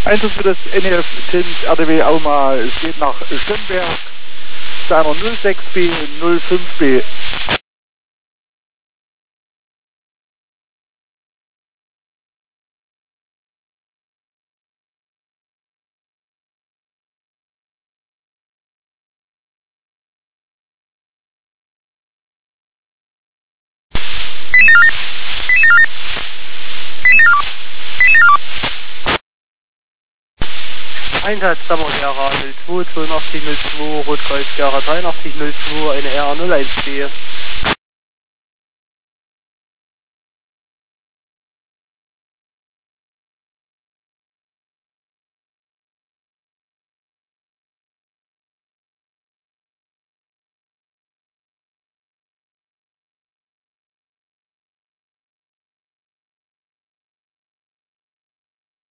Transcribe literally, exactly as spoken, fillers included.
Einsatz für das N E F Tins R D W Auma, es geht nach Schönberg, Steiner null sechs B null fünf B. Einsatz Sammergera null zwei, zweiundachtzig null zwei, Rotkreuz Gera dreiundachtzig null zwei, eine R null eins B.